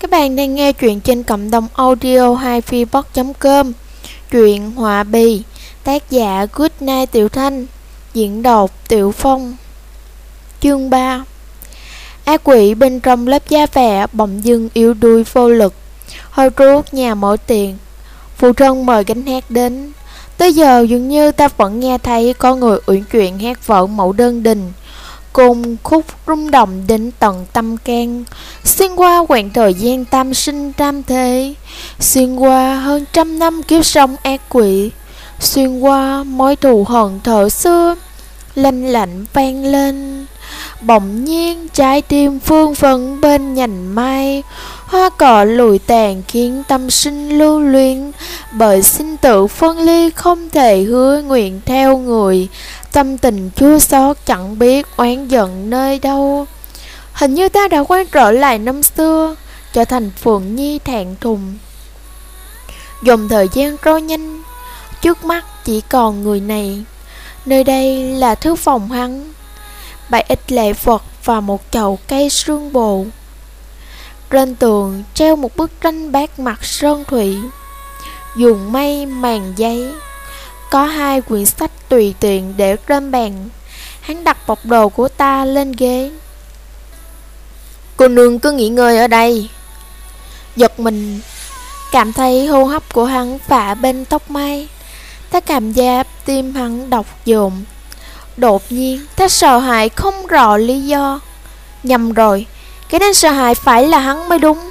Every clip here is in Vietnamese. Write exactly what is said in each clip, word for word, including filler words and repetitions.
Các bạn đang nghe chuyện trên cộng đồng audio hai phibot chấm com. Truyện Họa Bì. Tác giả Goodnight Tiểu Thanh. Diễn đọc Tiểu Phong. Chương ba. Ác quỷ bên trong lớp da vẽ bỗng dưng yếu đuối vô lực. Hồi ruốc nhà mở tiền. Phụ thân mời gánh hát đến. Tới giờ dường như ta vẫn nghe thấy có người uyển chuyển hát vở mẫu đơn đình, cùng khúc rung động đến tận tâm can, xuyên qua quãng thời gian tam sinh tam thế, xuyên qua hơn trăm năm kiếp sống ác quỷ, xuyên qua mối thù hận thở xưa, lanh lạnh vang lên. Bỗng nhiên trái tim phương phấn bên nhành mai, hoa cỏ lùi tàn khiến tâm sinh lưu luyến, bởi sinh tử phân ly không thể hứa nguyện theo người. Tâm tình chua xót chẳng biết oán giận nơi đâu. Hình như ta đã quay trở lại năm xưa, trở thành Phượng Nhi thẹn thùng. Dòng thời gian trôi nhanh, trước mắt chỉ còn người này. Nơi đây là thư phòng hắn, bảy ít lệ Phật và một chậu cây sương bồ. Trên tường treo một bức tranh bát mặt sơn thủy, dùng mây màn giấy. Có hai quyển sách tùy tiện để trên bàn. Hắn đặt bọc đồ của ta lên ghế. Cô nương cứ nghỉ ngơi ở đây. Giật mình, cảm thấy hô hấp của hắn phả bên tóc mai. Ta cảm giác tim hắn đập dồn. Đột nhiên ta sợ hãi không rõ lý do. Nhầm rồi, cái nên sợ hãi phải là hắn mới đúng.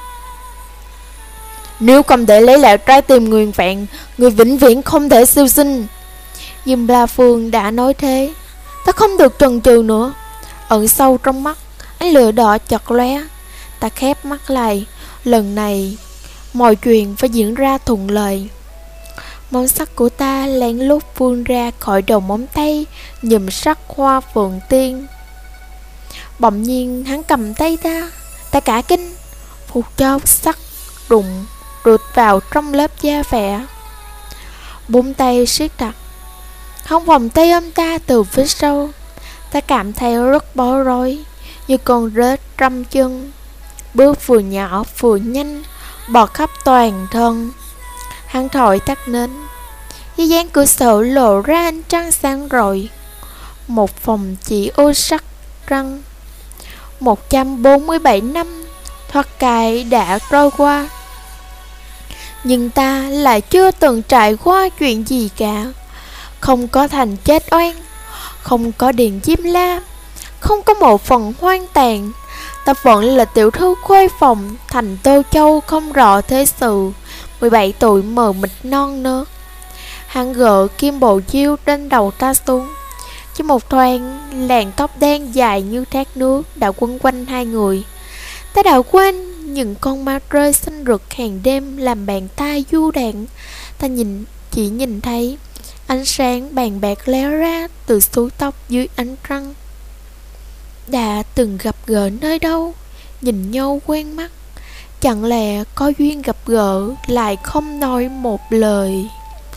Nếu không thể lấy lại trái tim nguyên vẹn, người vĩnh viễn không thể siêu sinh. Diêm La Phương đã nói thế. Ta không được chần chừ nữa. Ẩn sâu trong mắt, ánh lửa đỏ chật lóe. Ta khép mắt lại. Lần này mọi chuyện phải diễn ra thuận lợi. Món sắt của ta lén lút vươn ra khỏi đầu móng tay, nhùm sắc hoa phượng tiên. Bỗng nhiên hắn cầm tay ta. Ta cả kinh. Phút chốc sắt đụng rụt vào trong lớp da vẽ. Bốn tay siết chặt. Hắn vòng tay ôm ta từ phía sau. Ta cảm thấy rất bối rối, như con rết trăm chân. Bước vừa nhỏ vừa nhanh, bọt khắp toàn thân. Hắn thổi tắt nến. Dưới dáng cửa sổ lộ ra ánh trăng sáng rọi. Một phòng chỉ ô sắc trăng. Một trăm bốn mươi bảy năm thoát cái đã trôi qua, nhưng ta lại chưa từng trải qua chuyện gì cả. Không có thành chết oan, không có điện Diêm La, không có một phần hoang tàn. Ta vẫn là tiểu thư khuê phòng thành Tô Châu không rõ thế sự, mười bảy tuổi mờ mịt non nớt. Hắn gỡ kim bộ chiêu trên đầu ta xuống. Chỉ một thoáng, làn tóc đen dài như thác nước đã quấn quanh hai người. Ta đã quên những con ma rơi xanh rực hàng đêm làm bàn tay du đạn. Ta nhìn chỉ nhìn thấy ánh sáng bàn bạc leo ra từ suối tóc dưới ánh trăng. Đã từng gặp gỡ nơi đâu, nhìn nhau quen mắt. Chẳng lẽ có duyên gặp gỡ lại không nói một lời.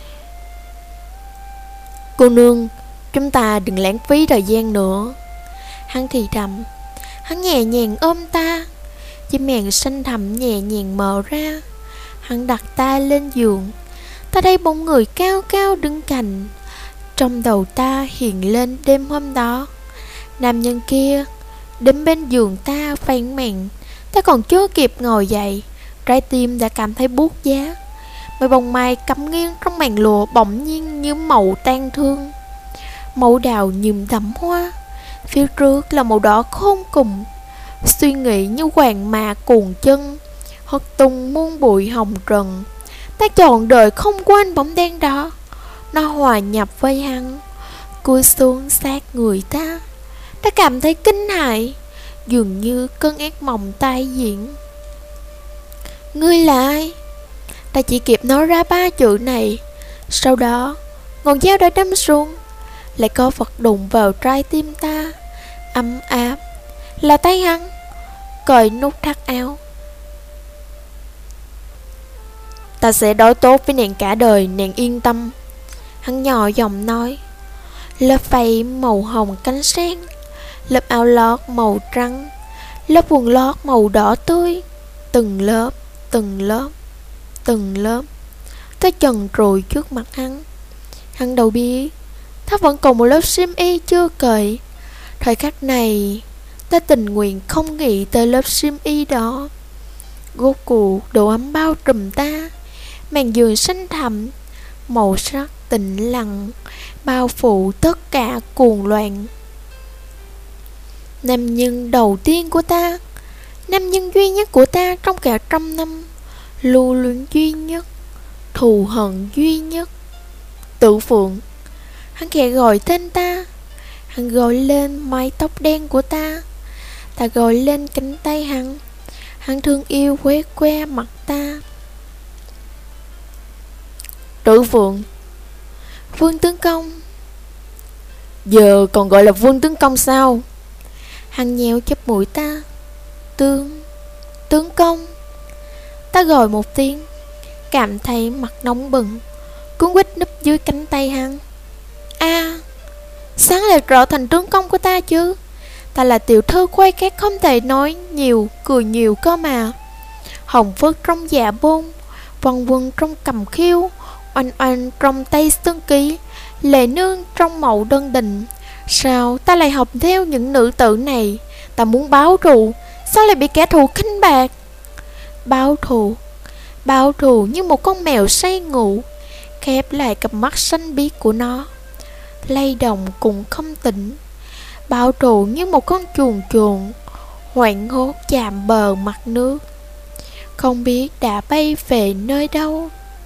Cô nương, chúng ta đừng lãng phí thời gian nữa. Hắn thì thầm. Hắn nhẹ nhàng ôm ta. Chiếc màn xanh thẳm nhẹ nhàng mở ra. Hắn đặt ta lên giường. Ta thấy bóng người cao cao đứng cạnh. Trong đầu ta hiện lên đêm hôm đó. Nam nhân kia đến bên giường ta phàn nàn. Ta còn chưa kịp ngồi dậy, trái tim đã cảm thấy buốt giá. Mấy bông mai cắm nghiêng trong màn lụa bỗng nhiên như màu tan thương. Màu đào nhuộm đẫm hoa. Phía trước là màu đỏ khôn cùng. Suy nghĩ như hoàng mà cuồng chân, hất tung muôn bụi hồng trần. Ta chọn đời không quên bóng đen đó. Nó hòa nhập với hắn, cúi xuống sát người ta. Ta cảm thấy kinh hãi, dường như cơn ác mộng tai diễn. Ngươi là ai? Ta chỉ kịp nói ra ba chữ này. Sau đó ngọn dao đã đâm xuống. Lại có vật đụng vào trái tim ta, ấm áp. Là tay hắn cởi nút thắt áo. Ta sẽ đối tốt với nàng cả đời, nàng yên tâm. Hắn nhỏ giọng nói. Lớp váy màu hồng cánh sen, lớp áo lót màu trắng, lớp quần lót màu đỏ tươi. Từng lớp, từng lớp, từng lớp, ta trần trụi trước mặt hắn. Hắn đâu biết ta vẫn còn một lớp xiêm y chưa cởi. Thời khắc này ta tình nguyện không nghĩ tới lớp xiêm y đó. Rốt cuộc độ ấm bao trùm ta, màn giường xanh thẳm, màu sắc tĩnh lặng bao phủ tất cả cuồng loạn. Nam nhân đầu tiên của ta, nam nhân duy nhất của ta trong cả trăm năm, lưu luyến duy nhất, thù hận duy nhất, Tử Phượng. Hắn khẽ gọi tên ta. Hắn gọi lên mái tóc đen của ta. Ta gọi lên cánh tay hắn. Hắn thương yêu quét que mặt ta. Tử Phượng. Vương tướng công. Giờ còn gọi là Vương tướng công sao? Hắn nhéo chớp mũi ta. Tướng Tướng công. Ta gọi một tiếng, cảm thấy mặt nóng bừng, cuốn quýt núp dưới cánh tay hắn. A à, sáng lại trở thành tướng công của ta chứ. Ta là tiểu thư quay các không thể nói nhiều, cười nhiều cơ mà. Hồng phớt trong dạ bôn, vân quân trong cầm khiêu, oanh oanh trong tay xương ký, lệ nương trong mậu đơn đình. Sao ta lại học theo những nữ tử này? Ta muốn báo thù, sao lại bị kẻ thù khinh bạc? Báo thù, báo thù như một con mèo say ngủ, khép lại cặp mắt xanh biếc của nó, lay động cũng không tỉnh. Báo thù như một con chuồn chuồn, hoảng hốt chạm bờ mặt nước, không biết đã bay về nơi đâu.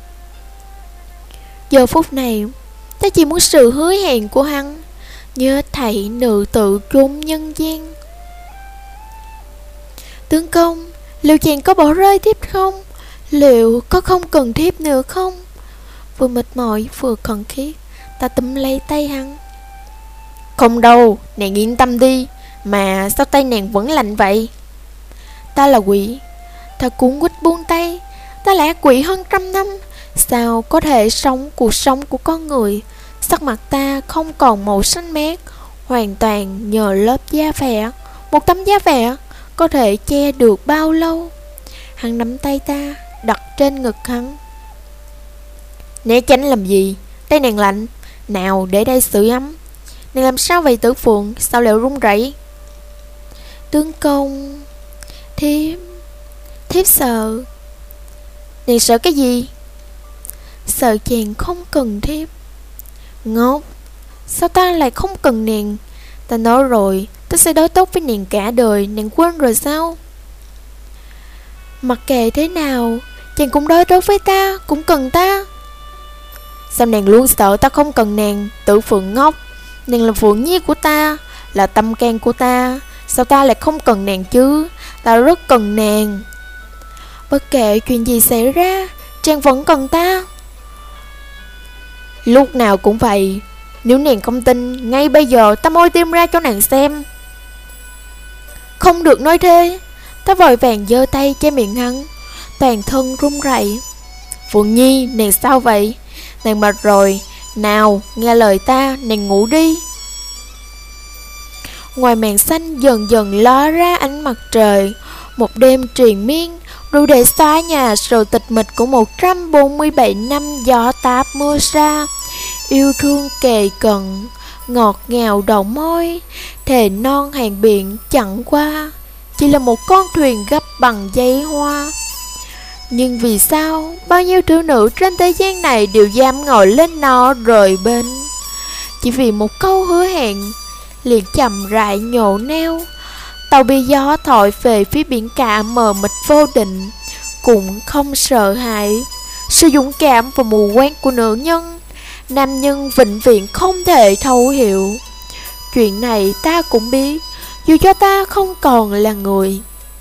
Giờ phút này, ta chỉ muốn sự hứa hẹn của hắn, như thảy nữ tự chốn nhân gian. Tướng công, liệu chàng có bỏ rơi thiếp không? Liệu có không cần thiếp nữa không? Vừa mệt mỏi vừa cần khiết, ta túm lấy tay hắn. Không đâu, nàng yên tâm đi. Mà sao tay nàng vẫn lạnh vậy? Ta là quỷ. Ta cuốn quýt buông tay. Ta là quỷ hơn trăm năm, sao có thể sống cuộc sống của con người? Sắc mặt ta không còn màu xanh mét, hoàn toàn nhờ lớp da vẻ. Một tấm da vẻ có thể che được bao lâu? Hắn nắm tay ta, đặt trên ngực hắn. Né tránh làm gì? Tay nàng lạnh. Nào để đây sưởi ấm. Nàng làm sao vậy Tử Phượng? Sao lại run rẩy? Tướng công, thiếp Thiếp sợ. Nàng sợ cái gì? Sợ chàng không cần thiếp. Ngốc, sao ta lại không cần nàng? Ta nói rồi, ta sẽ đối tốt với nàng cả đời. Nàng quên rồi sao? Mặc kệ thế nào, chàng cũng đối tốt với ta, cũng cần ta. Sao nàng luôn sợ ta không cần nàng? Tử Phượng ngốc, nàng là Phượng Nhi của ta, là tâm can của ta. Sao ta lại không cần nàng chứ? Ta rất cần nàng. Bất kể chuyện gì xảy ra, chàng vẫn cần ta. Lúc nào cũng vậy. Nếu nàng không tin, ngay bây giờ ta moi tim ra cho nàng xem. Không được nói thế. Ta vội vàng giơ tay che miệng hắn, toàn thân run rẩy. Phượng Nhi, nàng sao vậy? Nàng mệt rồi. Nào, nghe lời ta, nàng ngủ đi. Ngoài màn xanh dần dần ló ra ánh mặt trời. Một đêm triền miên đủ để xóa nhà sự tịch mịch của một trăm bốn mươi bảy năm gió táp mưa sa. Yêu thương kề cận, ngọt ngào đầu môi, thề non hàng biển chẳng qua chỉ là một con thuyền gấp bằng dây hoa. Nhưng vì sao bao nhiêu thiếu nữ trên thế gian này đều dám ngồi lên nó rời bên, chỉ vì một câu hứa hẹn liền chậm rãi nhổ neo. Tàu bị gió thổi về phía biển cả mờ mịt vô định, cũng không sợ hãi. Sự dũng cảm và mù quáng của nữ nhân, nam nhân vĩnh viễn không thể thấu hiểu. Chuyện này ta cũng biết, dù cho ta không còn là người.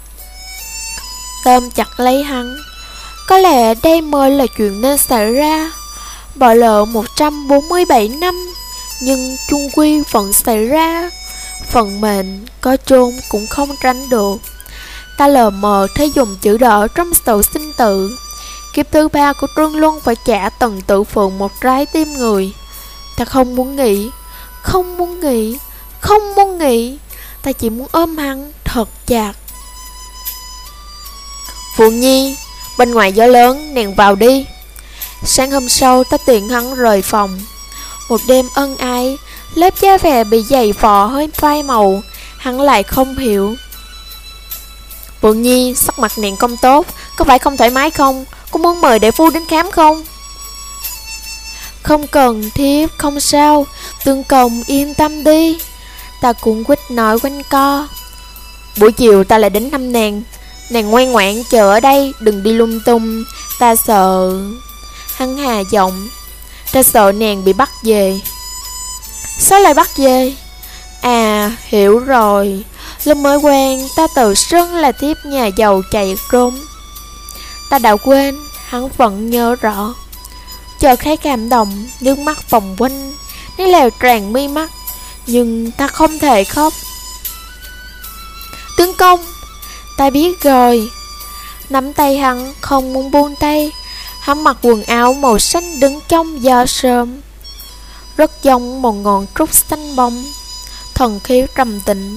Tôm chặt lấy hắn. Có lẽ đây mới là chuyện nên xảy ra. Bỏ lỡ một trăm bốn mươi bảy năm, nhưng chung quy vẫn xảy ra. Phần mệnh có chôn cũng không tránh được. Ta lờ mờ thấy dùng chữ đỏ trong sổ sinh tử. Kiếp thứ ba của Trương Luân phải trả Tần Tử Phượng một trái tim người. Ta không muốn nghĩ, không muốn nghĩ, không muốn nghĩ. Ta chỉ muốn ôm hắn thật chặt. Phượng Nhi, bên ngoài gió lớn, nàng vào đi. Sáng hôm sau ta tiện hắn rời phòng. Một đêm ân ái, lớp da vẻ bị dày vò hơi phai màu, hắn lại không hiểu. Phượng Nhi, sắc mặt nàng không tốt, có phải không thoải mái không? Có muốn mời đại phu đến khám không? Không cần thiết, không sao, Tương Công yên tâm đi. Ta cũng quýt nói quanh co. Buổi chiều ta lại đến thăm nàng. Nàng ngoan ngoãn chờ ở đây, đừng đi lung tung. Ta sợ... Hắn hà giọng. Ta sợ nàng bị bắt về. Sao lại bắt về? À, hiểu rồi. Lúc mới quen, ta tự xưng là thiếp nhà giàu chạy trốn. Ta đã quên, hắn vẫn nhớ rõ. Chợt thấy cảm động, nước mắt vòng quanh, nó lèo tràn mi mắt, nhưng ta không thể khóc. Tướng công, ta biết rồi. Nắm tay hắn, không muốn buông tay. Hắn mặc quần áo màu xanh đứng trong gió sớm, rất giống một ngọn trúc xanh bóng, thần khí trầm tĩnh.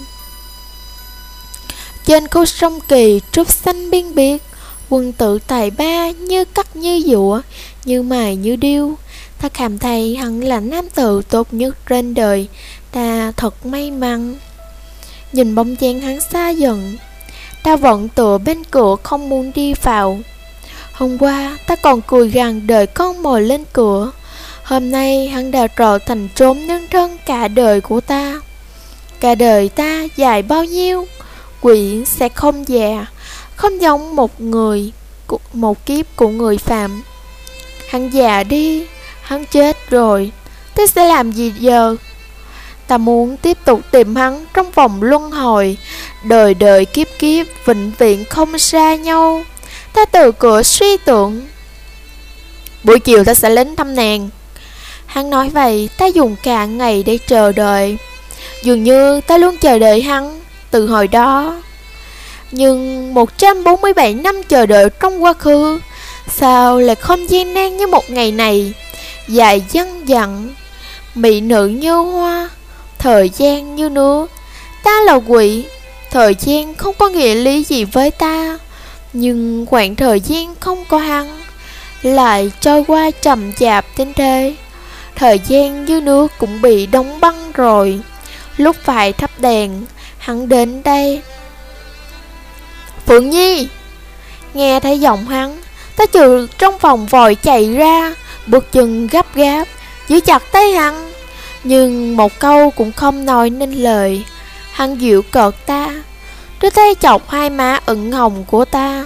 Trên khúc sông Kỳ, trúc xanh biên biệt, quân tử tài ba như cắt như dũa, như mài như điêu. Ta cảm thấy hắn là nam tử tốt nhất trên đời. Ta thật may mắn. Nhìn bóng dáng hắn xa dần, ta vẫn tựa bên cửa không muốn đi vào. Hôm qua ta còn cười gằn đợi con mồi lên cửa. Hôm nay hắn đã trở thành trốn nhân thân cả đời của ta. Cả đời ta dài bao nhiêu, quỷ sẽ không già, không giống một người, một kiếp của người phạm. Hắn già đi, hắn chết rồi, ta sẽ làm gì giờ? Ta muốn tiếp tục tìm hắn trong vòng luân hồi, đời đời kiếp kiếp, vĩnh viễn không xa nhau. Ta từ cửa suy tưởng. Buổi chiều ta sẽ đến thăm nàng. Hắn nói vậy, ta dùng cả ngày để chờ đợi. Dường như ta luôn chờ đợi hắn từ hồi đó. Nhưng một trăm bốn mươi bảy năm chờ đợi trong quá khứ, sao lại không gian nan như một ngày này, dài dằng dặn, mỹ nữ như hoa, thời gian như nước. Ta là quỷ, thời gian không có nghĩa lý gì với ta. Nhưng khoảng thời gian không có hắn lại trôi qua chậm chạp đến thế. Thời gian như nước cũng bị đóng băng rồi. Lúc phải thắp đèn, hắn đến đây. Phượng Nhi! Nghe thấy giọng hắn, ta từ trong phòng vội chạy ra, bước chân gấp gáp, giữ chặt tay hắn. Nhưng một câu cũng không nói nên lời. Hắn dịu cợt ta, đưa tay chọc hai má ửng hồng của ta.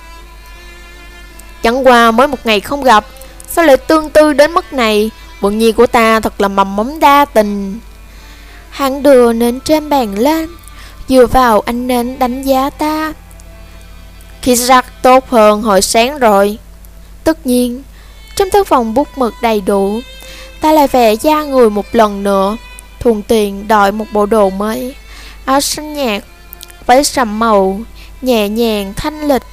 Chẳng qua mới một ngày không gặp, sao lại tương tư đến mức này? Phượng Nhi của ta thật là mầm mống đa tình. Hắn đưa nến trên bàn lên, dựa vào ánh nến đánh giá ta. Khi sắc tốt hơn hồi sáng rồi. Tất nhiên, trong thư phòng bút mực đầy đủ, ta lại vẽ da người một lần nữa, thuận tiện đòi một bộ đồ mới. Áo xanh nhạt, váy sẫm màu, nhẹ nhàng thanh lịch.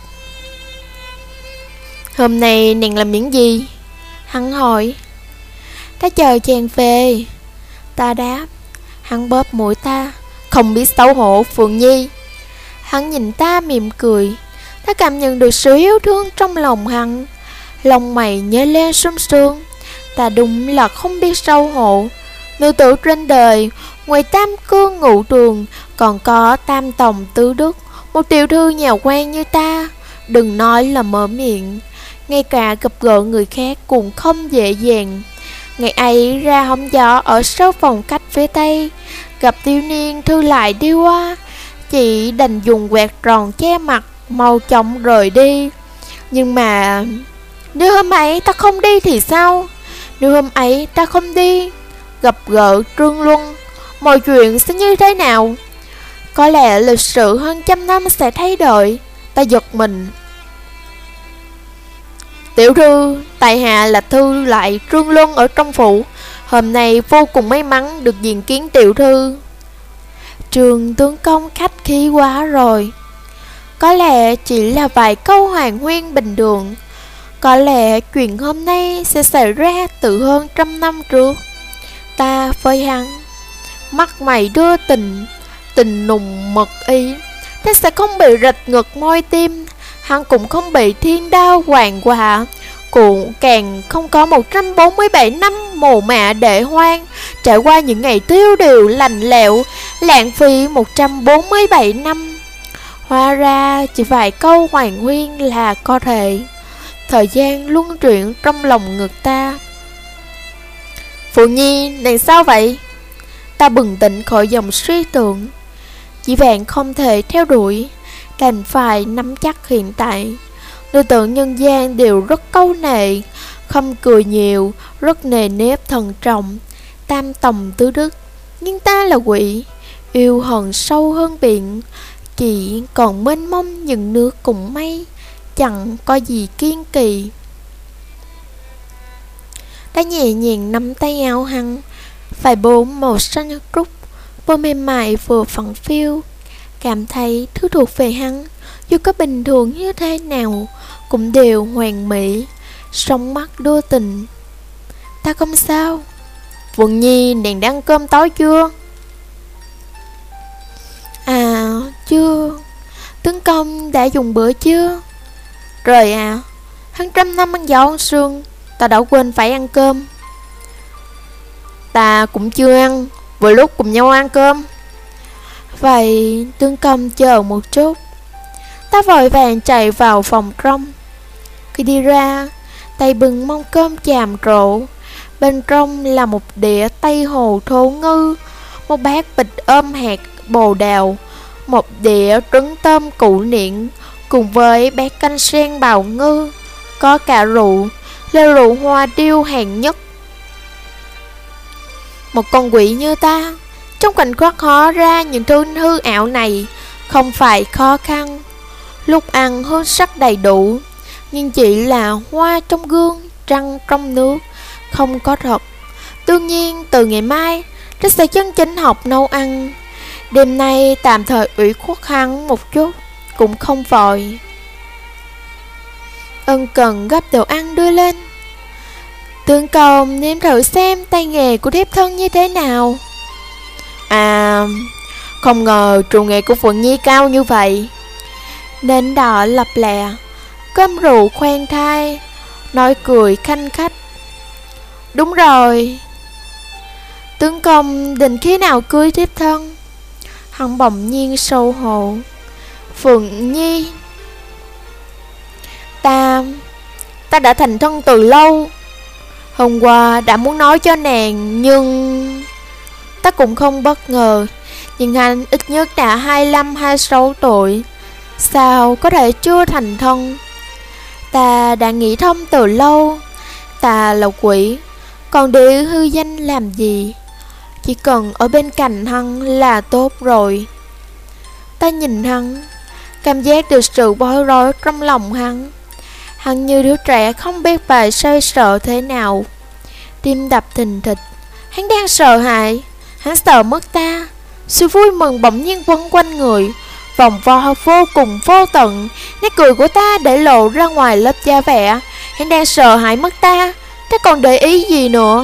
Hôm nay nàng làm những gì? Hắn hỏi. Ta chờ chàng về. Ta đáp. Hắn bóp mũi ta. Không biết xấu hổ Phượng Nhi. Hắn nhìn ta mỉm cười. Ta cảm nhận được sự yêu thương trong lòng hắn. Lòng mày nhớ lên sung sướng. Ta đúng là không biết xấu hổ. Nữ tử trên đời, ngoài tam cương ngũ đường, còn có tam tòng tứ đức. Một tiểu thư nhà quan như ta, đừng nói là mở miệng, ngay cả gặp gỡ người khác cũng không dễ dàng. Ngày ấy ra hóng gió ở sau phòng cách phía tây, gặp thiếu niên thư lại đi qua, chị đành dùng quạt tròn che mặt, mau chóng rời đi. Nhưng mà nếu hôm ấy ta không đi thì sao? Nếu hôm ấy ta không đi, gặp gỡ Trương Luân, mọi chuyện sẽ như thế nào? Có lẽ lịch sử hơn trăm năm sẽ thay đổi. Ta giật mình. Tiểu thư, tại hạ là thư lại Trương Luân ở trong phủ. Hôm nay vô cùng may mắn được diện kiến tiểu thư. Trường tướng công khách khí quá rồi. Có lẽ chỉ là vài câu hoàng huyên bình thường. Có lẽ chuyện hôm nay sẽ xảy ra từ hơn trăm năm trước. Ta với hắn, mắt mày đưa tình, tình nùng mật ý. Ta sẽ không bị rạch ngực môi tim. hắn cũng không bị thiên đao hoàng họa, cũng càng không có một trăm bốn mươi bảy năm mồ mả để hoang, trải qua những ngày tiêu điều lạnh lẽo, lãng phí một trăm bốn mươi bảy năm. Hóa ra chỉ vài câu hoàn nguyên là có thể. Thời gian luân chuyển trong lòng ngực ta. Phụ Nhi, nàng sao vậy? Ta bừng tỉnh khỏi dòng suy tưởng. Chỉ vạn không thể theo đuổi, đành phải nắm chắc hiện tại. Nữ tử nhân gian đều rất câu nệ, không cười nhiều, rất nề nếp thận trọng, tam tòng tứ đức. Nhưng ta là quỷ, yêu hận sâu hơn biển, chỉ còn mênh mông những nước cùng mây, chẳng có gì kiên kỳ. Ta nhẹ nhàng nắm tay áo hắn, vải bốn màu xanh trúc, vừa mềm mại vừa phẳng phiu. Cảm thấy thứ thuộc về hắn, dù có bình thường như thế nào, cũng đều hoàn mỹ, sóng mắt đưa tình. Ta không sao. Vượng Nhi, nàng đã ăn cơm tối chưa? À, chưa. Tướng công đã dùng bữa chưa? Rồi à, hắn trăm năm ăn gió ăn sương, ta đã quên phải ăn cơm. Ta cũng chưa ăn, vừa lúc cùng nhau ăn cơm. Vậy tướng công chờ một chút. Ta vội vàng chạy vào phòng trong. Khi đi ra, tay bưng mông cơm chàm rộ. Bên trong là một đĩa tây hồ thố ngư, một bát bịch ôm hạt bồ đào, một đĩa trứng tôm cụ niện, cùng với bát canh sen bào ngư. Có cả rượu, là rượu hoa điêu hạng nhất. Một con quỷ như ta, trong cảnh khoác hóa ra những thứ hư ảo này không phải khó khăn. Lúc ăn hương sắc đầy đủ, nhưng chỉ là hoa trong gương, trăng trong nước, không có thật. Đương nhiên từ ngày mai ta sẽ chân chính học nấu ăn. Đêm nay tạm thời ủy khuất hắn một chút, cũng không vội. Ân cần gấp đồ ăn đưa lên. Tướng công nếm thử xem tay nghề của thiếp thân như thế nào. À, không ngờ trù nghệ của Phượng Nhi cao như vậy. Nến đỏ lập lè, cơm rượu khoan thai, nói cười khanh khách. Đúng rồi. Tướng công định khi nào cưới thiếp thân? Hắn bỗng nhiên sâu hổ. Phượng Nhi, Ta Ta đã thành thân từ lâu. Hôm qua đã muốn nói cho nàng, nhưng ta cũng không bất ngờ. Nhưng anh ít nhất đã hai mươi lăm hai mươi sáu tuổi, sao có thể chưa thành thân? Ta đã nghĩ thông từ lâu. Ta là quỷ, còn để hư danh làm gì? Chỉ cần ở bên cạnh hắn là tốt rồi. Ta nhìn hắn, cảm giác được sự bối rối trong lòng hắn. Hắn như đứa trẻ không biết phải xoay sợ thế nào. Tim đập thình thịch. Hắn đang sợ hãi. Hắn sợ mất ta. Sự vui mừng bỗng nhiên quấn quanh người, vòng vo vô cùng vô tận. Nét cười của ta để lộ ra ngoài lớp da vẻ. Hắn đang sợ hãi mất ta. Ta còn để ý gì nữa?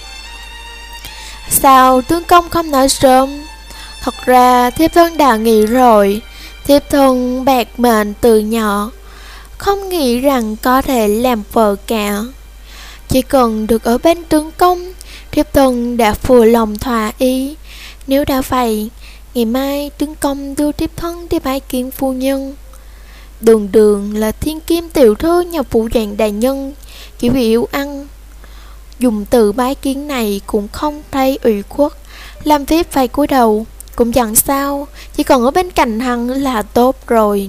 Sao tướng công không nói sớm? Thật ra thiếp thân đã nghĩ rồi. Thiếp thân bạc mệnh từ nhỏ, không nghĩ rằng có thể làm vợ cả. Chỉ cần được ở bên tướng công, thiếp thân đã vừa lòng thỏa ý. Nếu đã vậy, ngày mai tướng công đưa thiếp thân đi bái kiến phu nhân. Đường đường là thiên kim tiểu thư nhà phụ dạng đại nhân, chỉ vì yêu ăn. Dùng từ bái kiến này cũng không thấy ủy khuất, làm thiếp phải cúi đầu cũng chẳng sao, chỉ cần ở bên cạnh hắn là tốt rồi.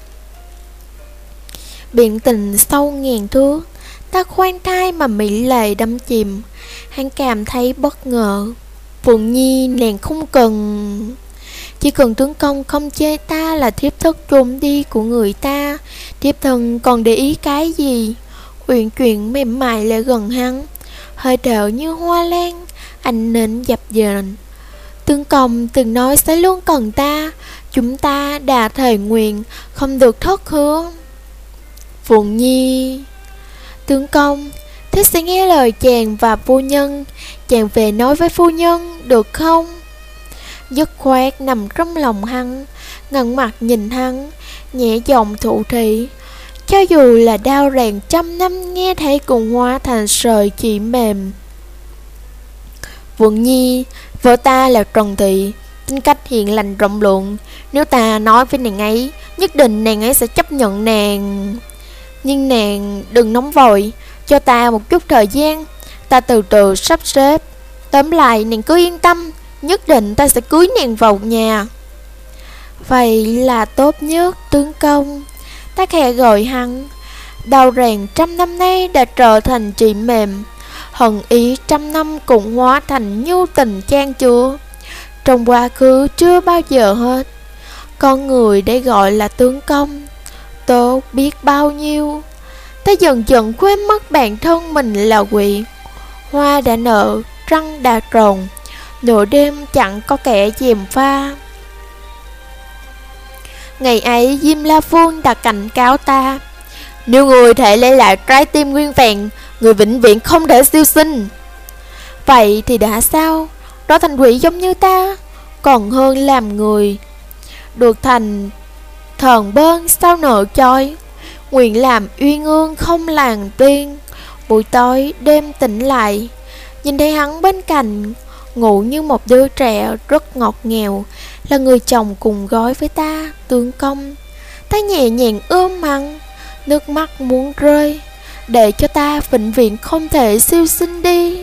Biển tình sâu ngàn thước, ta khoan thai mà mỹ lệ đắm chìm. Hắn cảm thấy bất ngờ. Phượng Nhi, nàng không cần. Chỉ cần tướng công không chê ta là thiếp thất trốn đi của người ta, thiếp thân còn để ý cái gì? Uyển chuyển mềm mại lại gần hắn, hơi thở như hoa lan, ánh nến dập dềnh. Tướng công từng nói sẽ luôn cần ta, chúng ta đã thề nguyện không được thất hứa. Phượng Nhi, tướng công, thế sẽ nghe lời chàng và phu nhân. Chàng về nói với phu nhân được không? Dứt khoát nằm trong lòng hắn, ngẩng mặt nhìn hắn, nhẹ giọng thụ thị. cho dù là đau ràng trăm năm nghe thấy cũng hóa thành sợi chỉ mềm. Vượng Nhi, vợ ta là Trần Thị, tính cách hiền lành rộng lượng. Nếu ta nói với nàng ấy, nhất định nàng ấy sẽ chấp nhận nàng. Nhưng nàng đừng nóng vội, cho ta một chút thời gian, ta từ từ sắp xếp. Tóm lại nàng cứ yên tâm, nhất định ta sẽ cưới nàng vào nhà. Vậy là tốt nhất, tướng công. Ta khẽ gọi hắn. Đau ràng trăm năm nay đã trở thành chị mềm, hận ý trăm năm cũng hóa thành nhu tình chan chứa. Trong quá khứ chưa bao giờ hết, con người để gọi là tướng công tốt biết bao nhiêu. Ta dần dần quên mất bản thân mình là quỷ. Hoa đã nở, trăng đã tròn, nửa đêm chẳng có kẻ gièm pha. Ngày ấy Diêm La Vương đã cảnh cáo ta, nếu người thể lấy lại trái tim nguyên vẹn, người vĩnh viễn không thể siêu sinh. Vậy thì đã sao? Đó thành quỷ giống như ta, còn hơn làm người. Được thành thần bơn sao nợ chói, nguyện làm uyên ương không làng tiên. Buổi tối đêm tỉnh lại, nhìn thấy hắn bên cạnh, ngủ như một đứa trẻ rất ngọt ngào, là người chồng cùng gói với ta, tướng công. Ta nhẹ nhàng ôm hắn, nước mắt muốn rơi, để cho ta vĩnh viễn không thể siêu sinh đi.